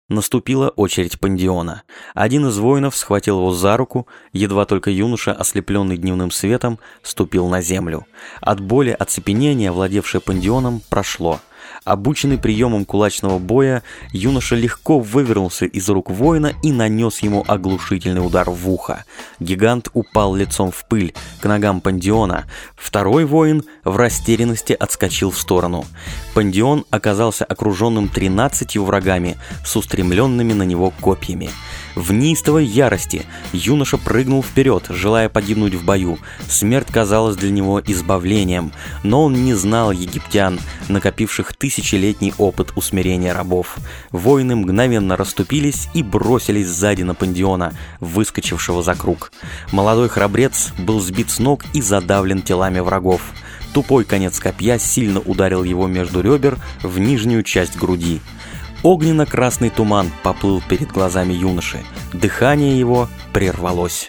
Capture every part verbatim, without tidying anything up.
Наступила очередь Пандиона. Один из воинов схватил его за руку, едва только юноша, ослепленный дневным светом, ступил на землю. От боли оцепенения, владевшее Пандионом, прошло. Обученный приемом кулачного боя, юноша легко вывернулся из рук воина и нанес ему оглушительный удар в ухо. Гигант упал лицом в пыль к ногам Пандиона. Второй воин в растерянности отскочил в сторону. Пандион оказался окруженным тринадцатью врагами с устремленными на него копьями. В неистовой ярости юноша прыгнул вперед, желая погибнуть в бою. Смерть казалась для него избавлением, но он не знал египтян, накопивших тысячелетний опыт усмирения рабов. Воины мгновенно расступились и бросились сзади на Пандиона, выскочившего за круг. Молодой храбрец был сбит с ног и задавлен телами врагов. Тупой конец копья сильно ударил его между ребер в нижнюю часть груди. Огненно-красный туман поплыл перед глазами юноши. Дыхание его прервалось.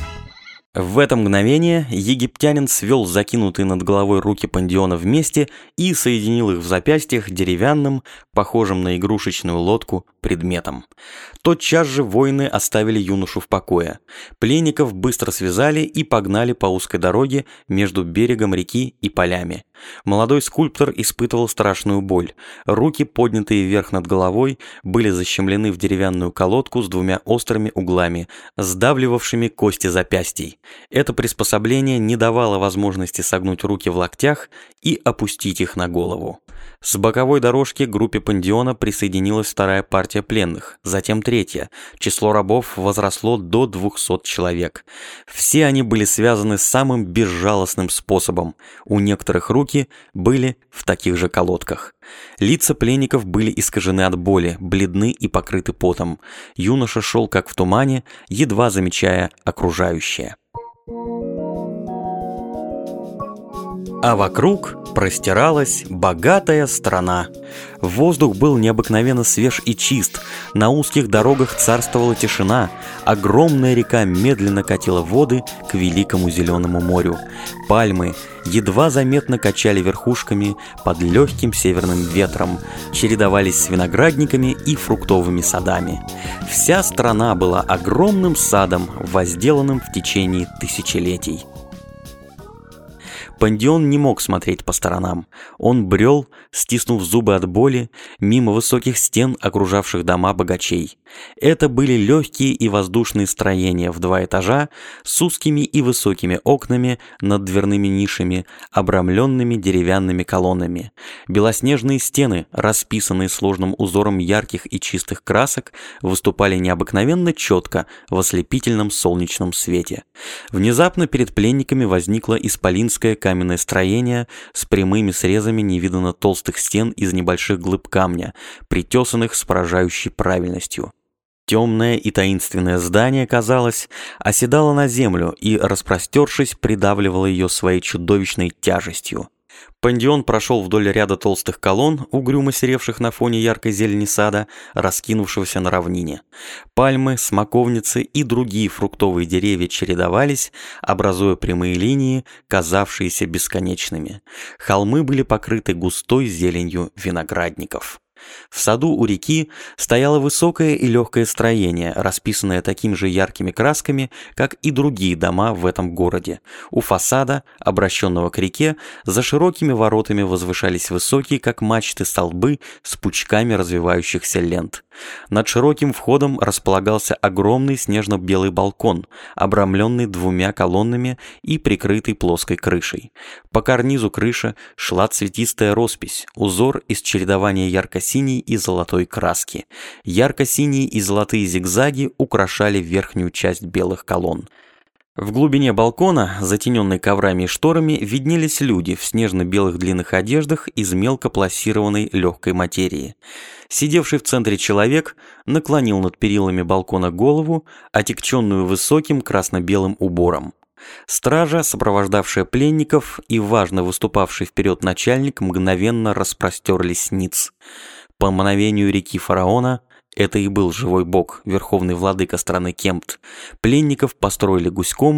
В это мгновение египтянин свел закинутые над головой руки Пандиона вместе и соединил их в запястьях деревянным, похожим на игрушечную лодку, предметом. Тотчас же воины оставили юношу в покое. Пленников быстро связали и погнали по узкой дороге между берегом реки и полями. Молодой скульптор испытывал страшную боль. Руки, поднятые вверх над головой, были защемлены в деревянную колодку с двумя острыми углами, сдавливавшими кости запястий. Это приспособление не давало возможности согнуть руки в локтях и опустить их на голову. С боковой дорожки к группе Пандиона присоединилась вторая партия пленных, затем третья. Число рабов возросло до двухсот человек. Все они были связаны самым безжалостным способом. У некоторых руки были в таких же колодках. Лица пленников были искажены от боли, бледны и покрыты потом. Юноша шел как в тумане, едва замечая окружающее. А вокруг простиралась богатая страна. Воздух был необыкновенно свеж и чист, на узких дорогах царствовала тишина, огромная река медленно катила воды к великому зеленому морю. Пальмы едва заметно качали верхушками под легким северным ветром, чередовались с виноградниками и фруктовыми садами. Вся страна была огромным садом, возделанным в течение тысячелетий. Пандион не мог смотреть по сторонам. Он брел, стиснув зубы от боли, мимо высоких стен, окружавших дома богачей. Это были легкие и воздушные строения в два этажа с узкими и высокими окнами над дверными нишами, обрамленными деревянными колоннами. Белоснежные стены, расписанные сложным узором ярких и чистых красок, выступали необыкновенно четко в ослепительном солнечном свете. Внезапно перед пленниками возникла исполинская каменное строение с прямыми срезами невиданно толстых стен из небольших глыб камня, притесанных с поражающей правильностью. Темное и таинственное здание, казалось, оседало на землю и, распростершись, придавливало ее своей чудовищной тяжестью. Пандион прошел вдоль ряда толстых колонн, угрюмо серевших на фоне яркой зелени сада, раскинувшегося на равнине. Пальмы, смоковницы и другие фруктовые деревья чередовались, образуя прямые линии, казавшиеся бесконечными. Холмы были покрыты густой зеленью виноградников. В саду у реки стояло высокое и легкое строение, расписанное такими же яркими красками, как и другие дома в этом городе. У фасада, обращенного к реке, за широкими воротами возвышались высокие, как мачты, столбы с пучками развивающихся лент. Над широким входом располагался огромный снежно-белый балкон, обрамленный двумя колоннами и прикрытый плоской крышей. По карнизу крыши шла цветистая роспись, узор из чередования ярко-синей и золотой краски. Ярко-синие и золотые зигзаги украшали верхнюю часть белых колонн. В глубине балкона, затененной коврами и шторами, виднелись люди в снежно-белых длинных одеждах из мелко плассированной легкой материи. Сидевший в центре человек наклонил над перилами балкона голову, отягченную высоким красно-белым убором. Стража, сопровождавшая пленников, и важно выступавший вперед начальник мгновенно распростерлись ниц. По мановению реки фараона, это и был живой бог, верховный владыка страны Кемпт, пленников построили гуськом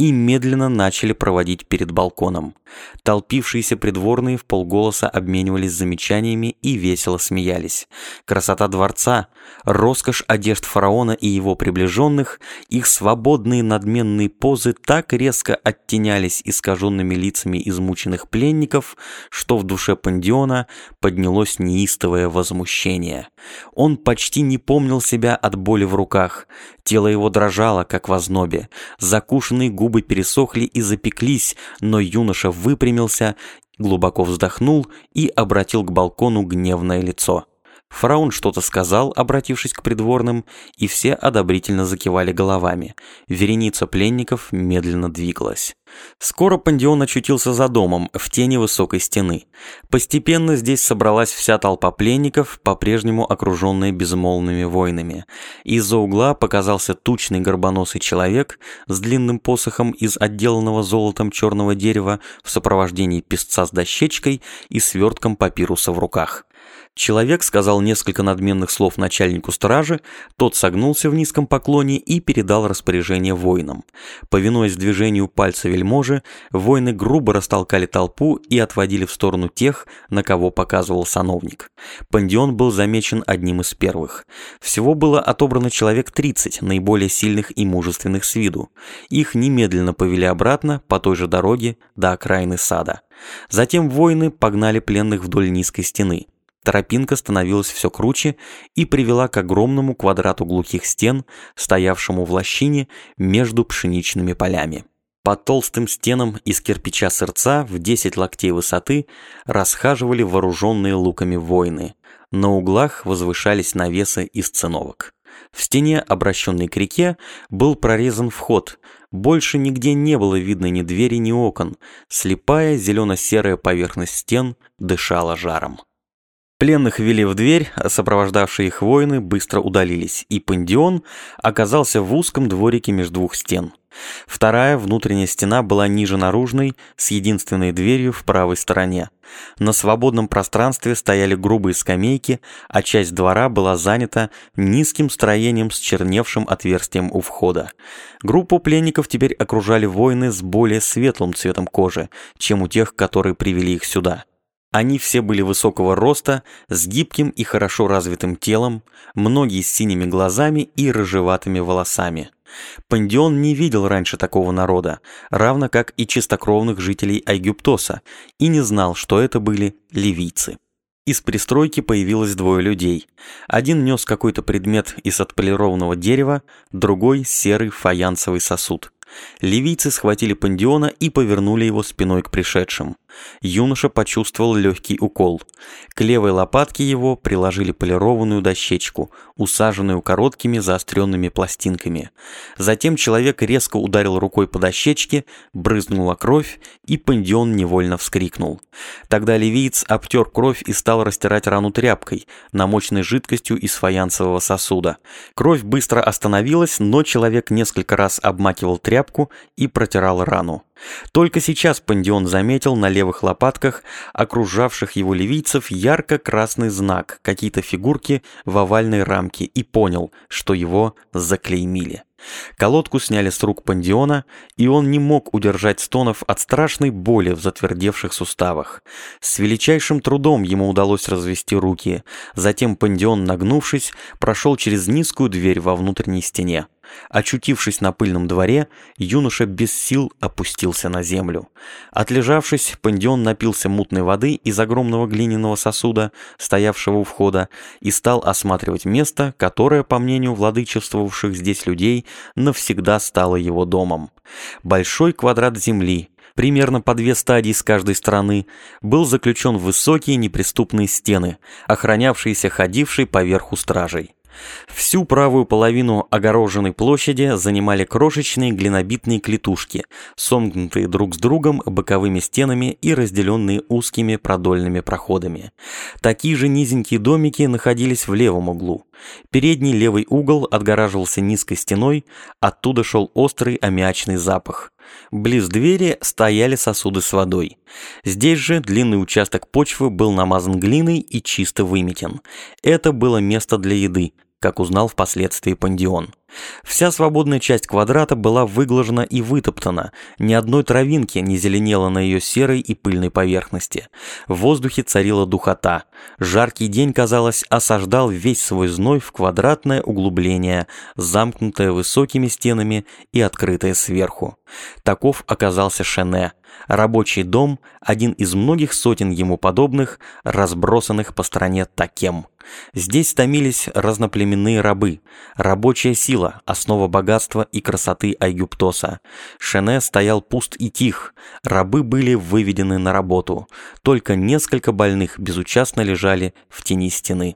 и медленно начали проводить перед балконом. Толпившиеся придворные вполголоса обменивались замечаниями и весело смеялись. Красота дворца, роскошь одежд фараона и его приближенных, их свободные надменные позы так резко оттенялись искаженными лицами измученных пленников, что в душе Пандиона поднялось неистовое возмущение. Он почти не помнил себя от боли в руках. Тело его дрожало, как в ознобе. Закушенные губы пересохли и запеклись, но юноша выпрямился, глубоко вздохнул и обратил к балкону гневное лицо. Фараон что-то сказал, обратившись к придворным, и все одобрительно закивали головами. Вереница пленников медленно двигалась. Скоро Пандион очутился за домом, в тени высокой стены. Постепенно здесь собралась вся толпа пленников, по-прежнему окруженная безмолвными воинами. Из-за угла показался тучный горбоносый человек с длинным посохом из отделанного золотом черного дерева в сопровождении песца с дощечкой и свертком папируса в руках. Человек сказал несколько надменных слов начальнику стражи, тот согнулся в низком поклоне и передал распоряжение воинам. Повинуясь движению пальца вельможи, воины грубо растолкали толпу и отводили в сторону тех, на кого показывал сановник. Пандион был замечен одним из первых. Всего было отобрано человек тридцать, наиболее сильных и мужественных с виду. Их немедленно повели обратно по той же дороге до окраины сада. Затем воины погнали пленных вдоль низкой стены. Тропинка становилась все круче и привела к огромному квадрату глухих стен, стоявшему в лощине между пшеничными полями. По толстым стенам из кирпича сырца в десять локтей высоты расхаживали вооруженные луками воины. На углах возвышались навесы из циновок. В стене, обращенной к реке, был прорезан вход. Больше нигде не было видно ни двери, ни окон. Слепая зелено-серая поверхность стен дышала жаром. Пленных ввели в дверь, а сопровождавшие их воины быстро удалились, и Пандион оказался в узком дворике между двух стен. Вторая внутренняя стена была ниже наружной, с единственной дверью в правой стороне. На свободном пространстве стояли грубые скамейки, а часть двора была занята низким строением с черневшим отверстием у входа. Группу пленников теперь окружали воины с более светлым цветом кожи, чем у тех, которые привели их сюда. Они все были высокого роста, с гибким и хорошо развитым телом, многие с синими глазами и рыжеватыми волосами. Пандион не видел раньше такого народа, равно как и чистокровных жителей Айгюптоса, и не знал, что это были ливийцы. Из пристройки появилось двое людей. Один нес какой-то предмет из отполированного дерева, другой — серый фаянсовый сосуд. Ливийцы схватили Пандиона и повернули его спиной к пришедшим. Юноша почувствовал легкий укол. К левой лопатке его приложили полированную дощечку, усаженную короткими заостренными пластинками. Затем человек резко ударил рукой по дощечке, брызнула кровь, и Пандион невольно вскрикнул. Тогда ливиец обтер кровь и стал растирать рану тряпкой, намоченной жидкостью из фаянсового сосуда. Кровь быстро остановилась, но человек несколько раз обмакивал тряпку и протирал рану. Только сейчас Пандион заметил на левых лопатках окружавших его ливийцев ярко-красный знак, какие-то фигурки в овальной рамке, и понял, что его заклеймили. Колодку сняли с рук Пандиона, и он не мог удержать стонов от страшной боли в затвердевших суставах. С величайшим трудом ему удалось развести руки. Затем Пандион, нагнувшись, прошел через низкую дверь во внутренней стене. Очутившись на пыльном дворе, юноша без сил опустился на землю. Отлежавшись, Пандион напился мутной воды из огромного глиняного сосуда, стоявшего у входа, и стал осматривать место, которое, по мнению владычествовавших здесь людей, навсегда стало его домом. Большой квадрат земли, примерно по две стадии с каждой стороны, был заключен в высокие неприступные стены, охранявшиеся ходившей поверху стражей. Всю правую половину огороженной площади занимали крошечные глинобитные клетушки, сомкнутые друг с другом боковыми стенами и разделенные узкими продольными проходами. Такие же низенькие домики находились в левом углу. Передний левый угол отгораживался низкой стеной, оттуда шел острый аммиачный запах. Близ двери стояли сосуды с водой. Здесь же длинный участок почвы был намазан глиной и чисто выметен. Это было место для еды, как узнал впоследствии Пандион. Вся свободная часть квадрата была выглажена и вытоптана, ни одной травинки не зеленело на ее серой и пыльной поверхности. В воздухе царила духота. Жаркий день, казалось, осаждал весь свой зной в квадратное углубление, замкнутое высокими стенами и открытое сверху. Таков оказался Шене. Рабочий дом, один из многих сотен ему подобных, разбросанных по стране Такем. Здесь томились разноплеменные рабы, рабочая сила, основа богатства и красоты Айгюптоса. Шене стоял пуст и тих, рабы были выведены на работу, только несколько больных безучастно лежали в тени стены.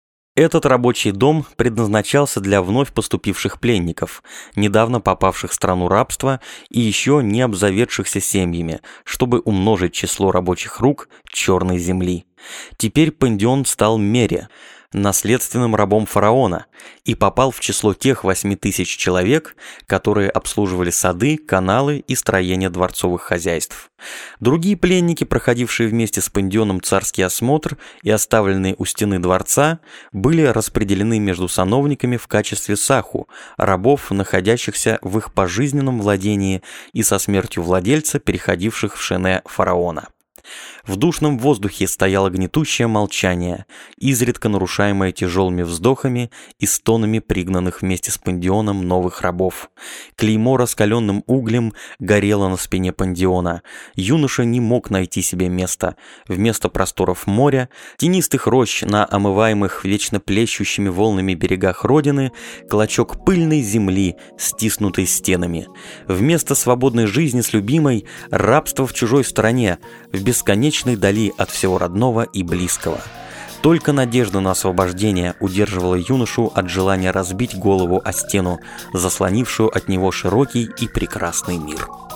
Этот рабочий дом предназначался для вновь поступивших пленников, недавно попавших в страну рабства и еще не обзаведшихся семьями, чтобы умножить число рабочих рук черной земли. Теперь Пандион стал Мере, наследственным рабом фараона, и попал в число тех восьми тысяч человек, которые обслуживали сады, каналы и строения дворцовых хозяйств. Другие пленники, проходившие вместе с Пандионом царский осмотр и оставленные у стены дворца, были распределены между сановниками в качестве саху, рабов, находящихся в их пожизненном владении и со смертью владельца, переходивших в Шене фараона. В душном воздухе стояло гнетущее молчание, изредка нарушаемое тяжелыми вздохами и стонами пригнанных вместе с Пандионом новых рабов. Клеймо раскаленным углем горело на спине Пандиона. Юноша не мог найти себе места. Вместо просторов моря, тенистых рощ на омываемых вечно плещущими волнами берегах родины, клочок пыльной земли, стиснутой стенами. Вместо свободной жизни с любимой, рабство в чужой стране, в бесконечной дали от всего родного и близкого. Только надежда на освобождение удерживала юношу от желания разбить голову о стену, заслонившую от него широкий и прекрасный мир.